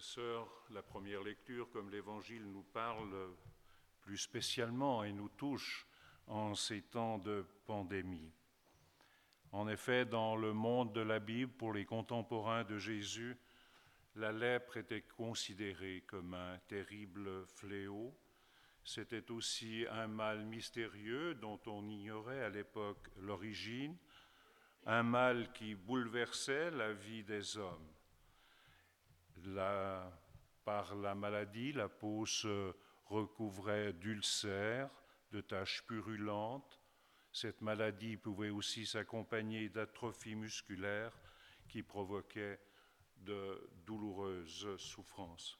sœurs, la première lecture, comme l'Évangile nous parle plus spécialement et nous touche en ces temps de pandémie. En effet, dans le monde de la Bible, pour les contemporains de Jésus, la lèpre était considérée comme un terrible fléau. C'était aussi un mal mystérieux dont on ignorait à l'époque l'origine, un mal qui bouleversait la vie des hommes. Par la maladie, la peau se recouvrait d'ulcères, de taches purulentes. Cette maladie pouvait aussi s'accompagner d'atrophies musculaires qui provoquaient de douloureuses souffrances.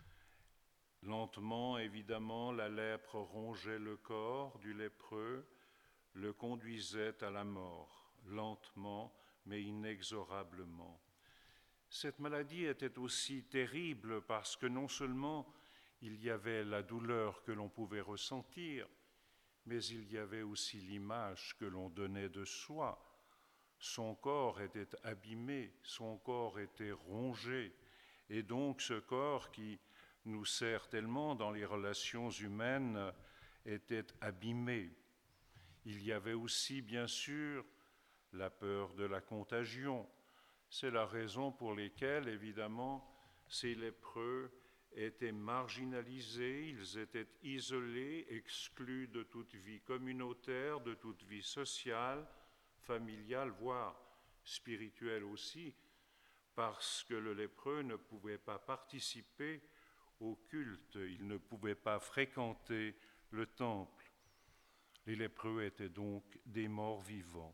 Lentement, évidemment, la lèpre rongeait le corps du lépreux, le conduisait à la mort, lentement mais inexorablement. Cette maladie était aussi terrible parce que non seulement il y avait la douleur que l'on pouvait ressentir, mais il y avait aussi l'image que l'on donnait de soi. Son corps était abîmé, son corps était rongé, et donc ce corps qui nous sert tellement dans les relations humaines était abîmé. Il y avait aussi, bien sûr, la peur de la contagion. C'est la raison pour laquelle, évidemment, ces lépreux étaient marginalisés, ils étaient isolés, exclus de toute vie communautaire, de toute vie sociale, familiale, voire spirituelle aussi, parce que le lépreux ne pouvait pas participer au culte, il ne pouvait pas fréquenter le temple. Les lépreux étaient donc des morts vivants.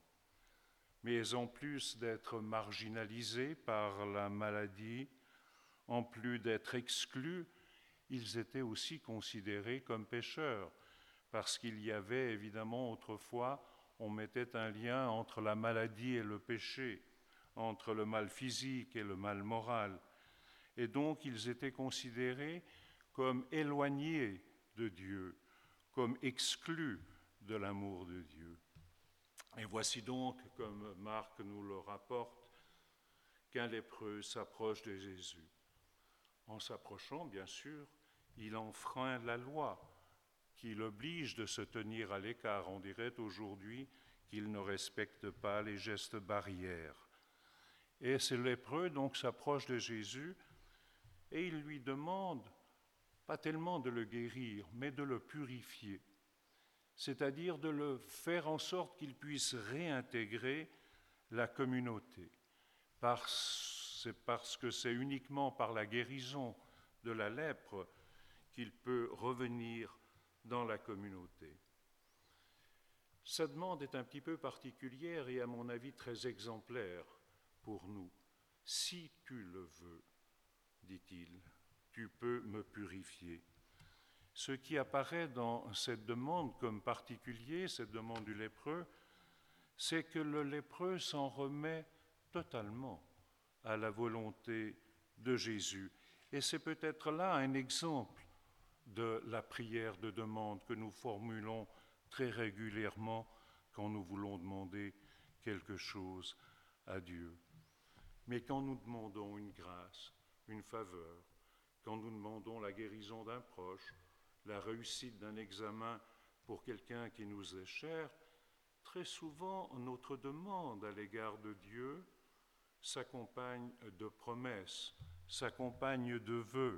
Mais en plus d'être marginalisés par la maladie, en plus d'être exclus, ils étaient aussi considérés comme pécheurs, parce qu'il y avait évidemment autrefois, on mettait un lien entre la maladie et le péché, entre le mal physique et le mal moral. Et donc ils étaient considérés comme éloignés de Dieu, comme exclus de l'amour de Dieu. Et voici donc, comme Marc nous le rapporte, qu'un lépreux s'approche de Jésus. En s'approchant, bien sûr, il enfreint la loi qui l'oblige de se tenir à l'écart. On dirait aujourd'hui qu'il ne respecte pas les gestes barrières. Et ce lépreux donc s'approche de Jésus et il lui demande, pas tellement de le guérir, mais de le purifier. C'est-à-dire de le faire en sorte qu'il puisse réintégrer la communauté. C'est parce que c'est uniquement par la guérison de la lèpre qu'il peut revenir dans la communauté. Sa demande est un petit peu particulière et à mon avis très exemplaire pour nous. « Si tu le veux, dit-il, tu peux me purifier. » Ce qui apparaît dans cette demande comme particulier, cette demande du lépreux, c'est que le lépreux s'en remet totalement à la volonté de Jésus. Et c'est peut-être là un exemple de la prière de demande que nous formulons très régulièrement quand nous voulons demander quelque chose à Dieu. Mais quand nous demandons une grâce, une faveur, quand nous demandons la guérison d'un proche, la réussite d'un examen pour quelqu'un qui nous est cher, très souvent notre demande à l'égard de Dieu s'accompagne de promesses, s'accompagne de vœux.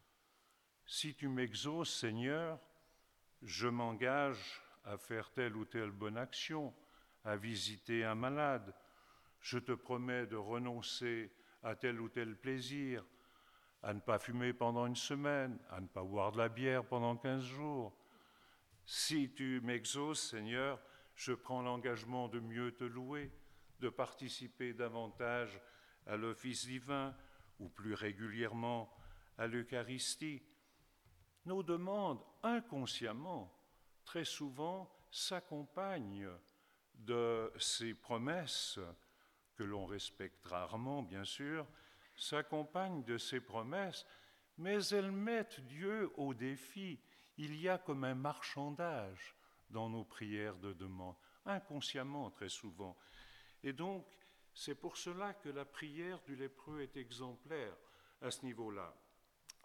Si tu m'exauces, Seigneur, je m'engage à faire telle ou telle bonne action, à visiter un malade. Je te promets de renoncer à tel ou tel plaisir, à ne pas fumer pendant une semaine, à ne pas boire de la bière pendant 15 jours. Si tu m'exauces, Seigneur, je prends l'engagement de mieux te louer, de participer davantage à l'office divin ou plus régulièrement à l'Eucharistie. Nos demandes, inconsciemment, très souvent, s'accompagnent de ces promesses que l'on respecte rarement, bien sûr, s'accompagnent de ces promesses, mais elles mettent Dieu au défi. Il y a comme un marchandage dans nos prières de demande, inconsciemment très souvent. Et donc, c'est pour cela que la prière du lépreux est exemplaire à ce niveau-là.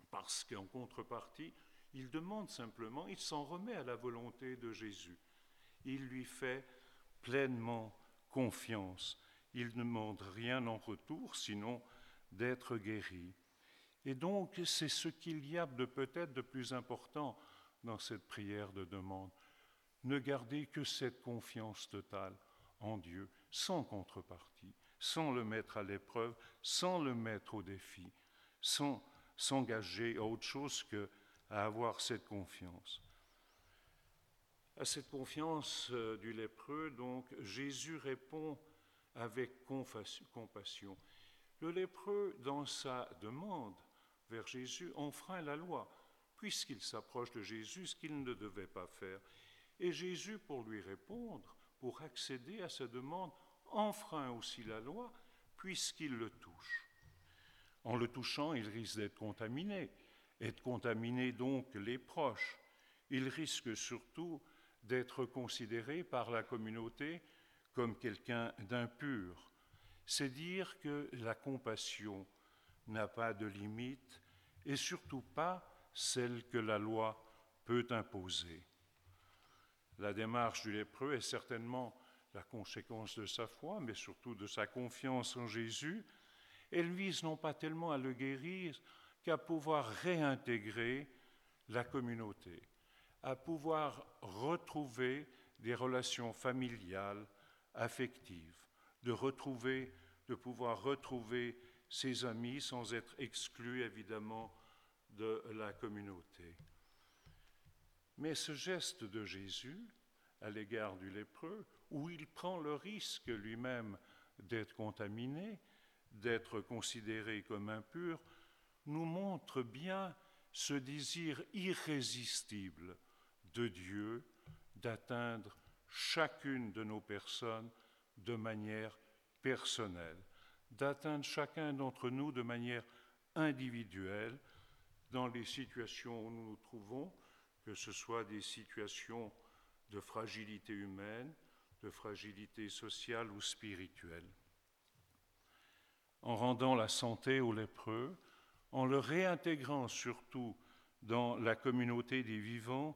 parce qu'en contrepartie, il demande simplement, il s'en remet à la volonté de Jésus. Il lui fait pleinement confiance. Il ne demande rien en retour, sinon d'être guéri. Et donc, c'est ce qu'il y a de peut-être de plus important dans cette prière de demande. Ne gardez que cette confiance totale en Dieu, sans contrepartie, sans le mettre à l'épreuve, sans le mettre au défi, sans s'engager à autre chose qu'à avoir cette confiance. À cette confiance du lépreux, donc, Jésus répond avec compassion. Le lépreux, dans sa demande vers Jésus, enfreint la loi, puisqu'il s'approche de Jésus, ce qu'il ne devait pas faire. Et Jésus, pour lui répondre, pour accéder à sa demande, enfreint aussi la loi, puisqu'il le touche. En le touchant, il risque d'être contaminé, et de contaminer donc les proches. Il risque surtout d'être considéré par la communauté comme quelqu'un d'impur. C'est dire que la compassion n'a pas de limite et surtout pas celle que la loi peut imposer. La démarche du lépreux est certainement la conséquence de sa foi, mais surtout de sa confiance en Jésus. Elle vise non pas tellement à le guérir qu'à pouvoir réintégrer la communauté, à pouvoir retrouver des relations familiales, affectives, de pouvoir retrouver ses amis sans être exclu évidemment de la communauté. Mais ce geste de Jésus à l'égard du lépreux, où il prend le risque lui-même d'être contaminé, d'être considéré comme impur, nous montre bien ce désir irrésistible de Dieu d'atteindre chacune de nos personnes de manière personnelle, d'atteindre chacun d'entre nous de manière individuelle dans les situations où nous nous trouvons, que ce soit des situations de fragilité humaine, de fragilité sociale ou spirituelle. En rendant la santé aux lépreux, en le réintégrant surtout dans la communauté des vivants,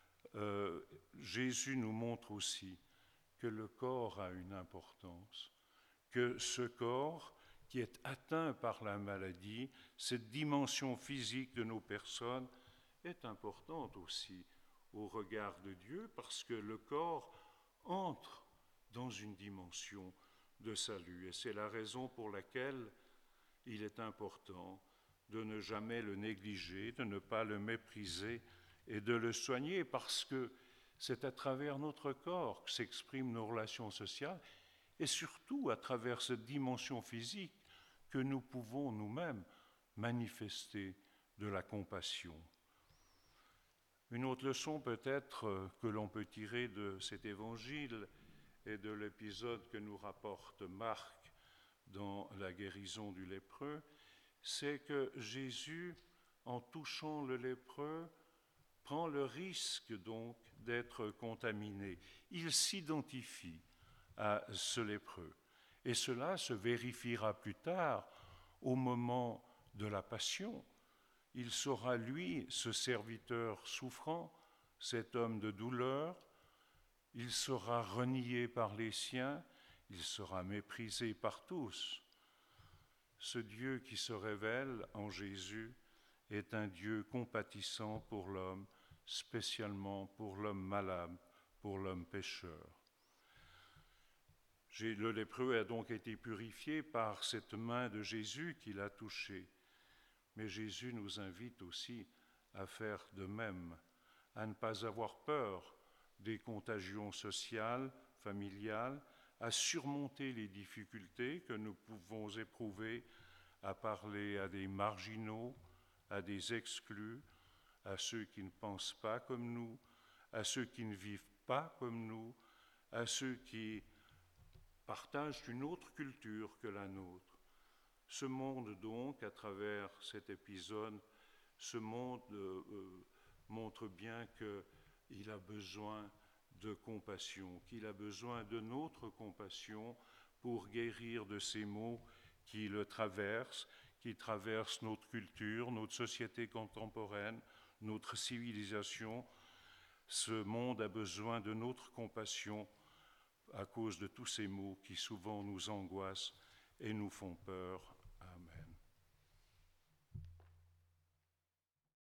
Jésus nous montre aussi que le corps a une importance, que ce corps qui est atteint par la maladie, cette dimension physique de nos personnes, est importante aussi au regard de Dieu, parce que le corps entre dans une dimension de salut. Et c'est la raison pour laquelle il est important de ne jamais le négliger, de ne pas le mépriser et de le soigner, parce que c'est à travers notre corps que s'expriment nos relations sociales et surtout à travers cette dimension physique que nous pouvons nous-mêmes manifester de la compassion. Une autre leçon peut-être que l'on peut tirer de cet évangile et de l'épisode que nous rapporte Marc dans la guérison du lépreux, c'est que Jésus, en touchant le lépreux, prend le risque donc d'être contaminé. Il s'identifie à ce lépreux. Et cela se vérifiera plus tard au moment de la passion. Il sera, lui, ce serviteur souffrant, cet homme de douleur. Il sera renié par les siens, il sera méprisé par tous. Ce Dieu qui se révèle en Jésus est un Dieu compatissant pour l'homme, spécialement pour l'homme malade, pour l'homme pécheur. Le lépreux a donc été purifié par cette main de Jésus qui l'a touché. Mais Jésus nous invite aussi à faire de même, à ne pas avoir peur des contagions sociales, familiales, à surmonter les difficultés que nous pouvons éprouver à parler à des marginaux, à des exclus, à ceux qui ne pensent pas comme nous, à ceux qui ne vivent pas comme nous, à ceux qui partagent une autre culture que la nôtre. Ce monde donc, à travers cet épisode, ce monde montre bien qu'il a besoin de compassion, qu'il a besoin de notre compassion pour guérir de ces maux qui le traversent, qui traverse notre culture, notre société contemporaine, notre civilisation. Ce monde a besoin de notre compassion à cause de tous ces maux qui souvent nous angoissent et nous font peur. Amen.